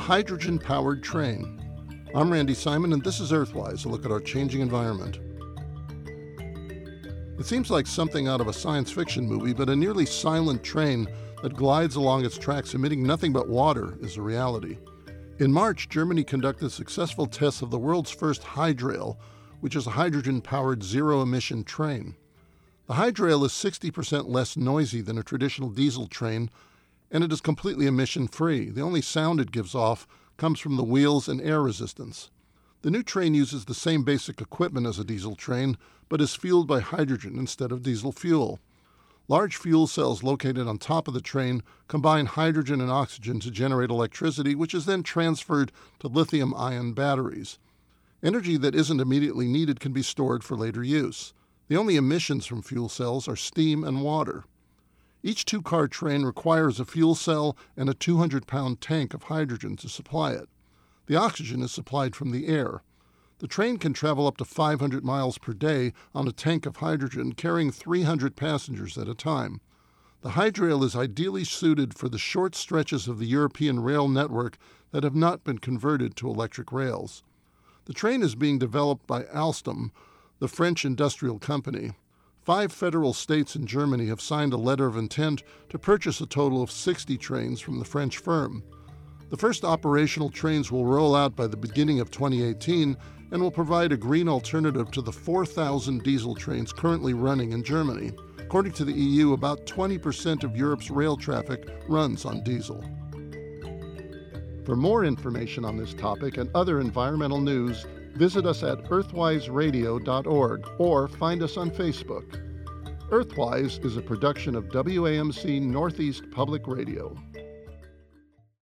hydrogen-powered train. I'm Randy Simon, and this is Earthwise, a look at our changing environment. It seems like something out of a science fiction movie, but a nearly silent train that glides along its tracks emitting nothing but water is a reality. In March, Germany conducted successful tests of the world's first Hydrail, which is a hydrogen-powered zero-emission train. The Hydrail is 60% less noisy than a traditional diesel train, and it is completely emission-free. The only sound it gives off comes from the wheels and air resistance. The new train uses the same basic equipment as a diesel train, but is fueled by hydrogen instead of diesel fuel. Large fuel cells located on top of the train combine hydrogen and oxygen to generate electricity, which is then transferred to lithium-ion batteries. Energy that isn't immediately needed can be stored for later use. The only emissions from fuel cells are steam and water. Each two-car train requires a fuel cell and a 200-pound tank of hydrogen to supply it. The oxygen is supplied from the air. The train can travel up to 500 miles per day on a tank of hydrogen, carrying 300 passengers at a time. The Hydrail is ideally suited for the short stretches of the European rail network that have not been converted to electric rails. The train is being developed by Alstom, the French industrial company. 5 federal states in Germany have signed a letter of intent to purchase a total of 60 trains from the French firm. The first operational trains will roll out by the beginning of 2018 and will provide a green alternative to the 4,000 diesel trains currently running in Germany. According to the EU, about 20% of Europe's rail traffic runs on diesel. For more information on this topic and other environmental news, visit us at earthwiseradio.org or find us on Facebook. Earthwise is a production of WAMC Northeast Public Radio.